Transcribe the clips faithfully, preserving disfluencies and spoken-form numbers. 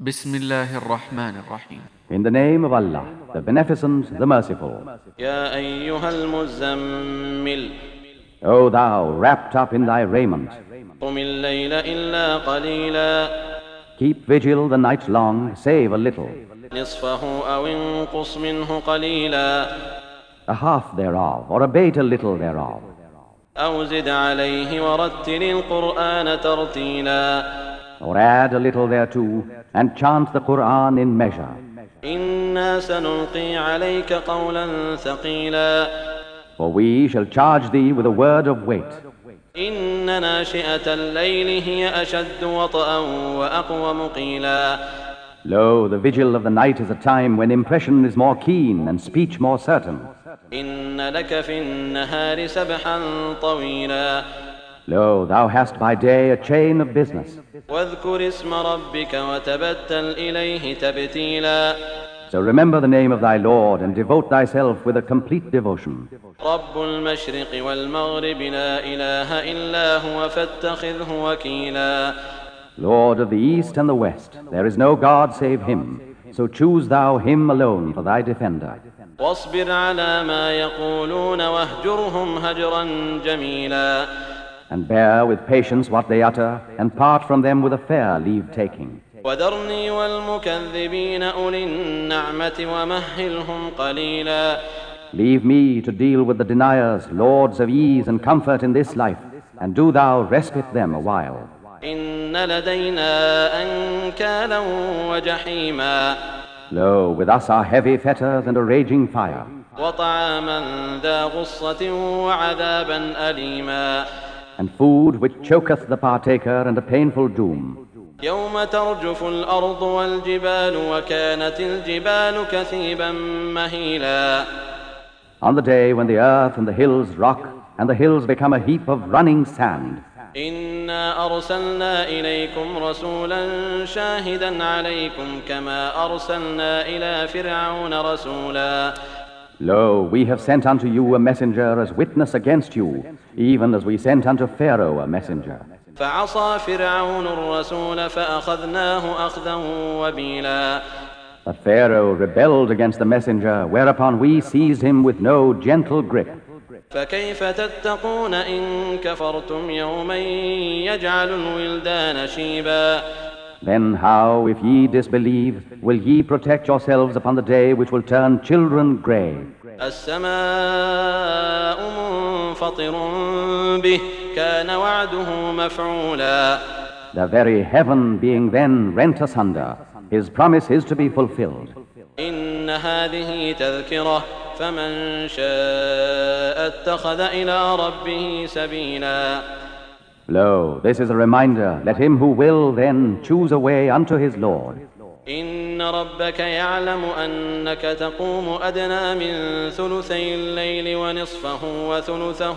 Bismillahir Rahmanir Rahim. In the name of Allah, the Beneficent, the Merciful. يا أيها المزمل O thou, wrapped up in thy raiment, قم الليل إلا قليلا keep vigil the night long, save a little, نصفه أو انقص منه قليلا a half thereof, or abate a little thereof. أو زد عليه ورتل القرآن ترتيلا Or add a little thereto, and chant the Qur'an in measure. إنا سنلقي عليك قولا ثقيلا For we shall charge thee with a word of weight. إن ناشئة الليل هي أشد وطئا وأقوم قيلا Lo, the vigil of the night is a time when impression is more keen and speech more certain. إن لك في النهار سبحا طويلا Lo, thou hast by day a chain of business. واذكر اسم ربك وتبتل إليه تبتيلا So remember the name of thy Lord and devote thyself with a complete devotion. رب المشرق والمغرب لا إله إلا هو فاتخذه وكيلا Lord of the east and the west, there is no God save him. So choose thou him alone for thy defender. واصبر على ما يقولون واهجرهم هجرا جميلا And bear with patience what they utter, and part from them with a fair leave-taking. وذرني والمكذبين أولي النعمة ومهلهم قليلا Leave me to deal with the deniers, lords of ease and comfort in this life, and do thou respite them a while. إن لدينا أنكالا وجحيما Lo, with us are heavy fetters and a raging fire, وطعاما ذا غصة وعذابا أليما and food which choketh the partaker and a painful doom. يوم ترجف الأرض والجبال وكانت الجبال كثيبا مهيلا On the day when the earth and the hills rock, and the hills become a heap of running sand. إنا أرسلنا إليكم رسولا شاهدا عليكم كما أرسلنا إلى فرعون رسولا Lo, we have sent unto you a messenger as witness against you, even as we sent unto Pharaoh a messenger. فعصى فرعون الرسول فأخذناه أخذا وبيلا But Pharaoh rebelled against the messenger, whereupon we seized him with no gentle grip. فكيف تتقون إن كفرتم يوما يجعل الولدان شيبا Then how, if ye disbelieve, will ye protect yourselves upon the day which will turn children grey? السماء منفطر به كان وعده مفعولا The very heaven being then rent asunder, his promise is to be fulfilled. إن هذه تذكرة فمن شاء اتخذ إلى ربه سبيلا Lo, this is a reminder, let him who will then choose a way unto his Lord. إن ربك يعلم أنك تقوم أدنى من ثلثي الليل ونصفه وثلثه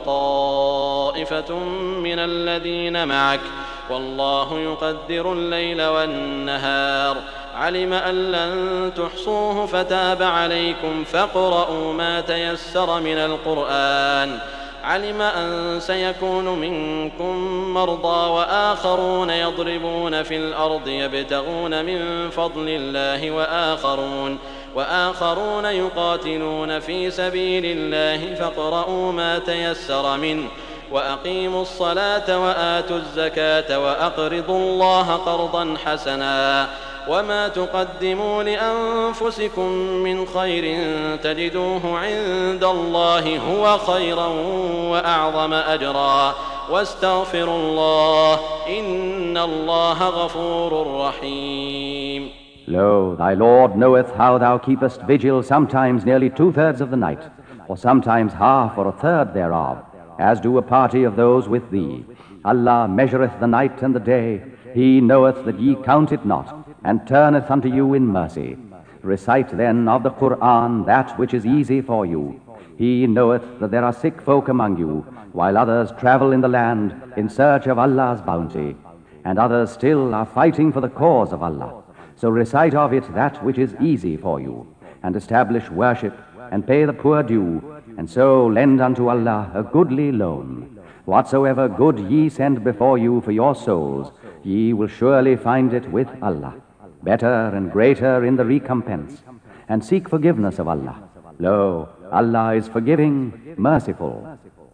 وطائفة من الذين معك والله يقدر الليل والنهار علم أن لن تحصوه فتاب عليكم فاقرؤوا ما تيسر من القرآن علم أن سيكون منكم مرضى وآخرون يضربون في الأرض يبتغون من فضل الله وآخرون وآخرون يقاتلون في سبيل الله فاقرؤوا ما تيسر منه وأقيموا الصلاة وآتوا الزكاة وأقرضوا الله قرضا حسنا وما تقدموا لأنفسكم من خير تجدوه عند الله هو خيرا وأعظم أجرا واستغفروا الله إن الله غفور رحيم Lo, thy Lord knoweth how thou keepest vigil sometimes nearly two-thirds of the night, or sometimes half or a third thereof, as do a party of those with thee. Allah measureth the night and the day, he knoweth that ye count it not, and turneth unto you in mercy. Recite then of the Qur'an that which is easy for you. He knoweth that there are sick folk among you, while others travel in the land in search of Allah's bounty, and others still are fighting for the cause of Allah. So recite of it that which is easy for you, and establish worship, and pay the poor due, and so lend unto Allah a goodly loan. Whatsoever good ye send before you for your souls, ye will surely find it with Allah. better and greater in the recompense, and seek forgiveness of Allah. Lo, Allah is forgiving, merciful.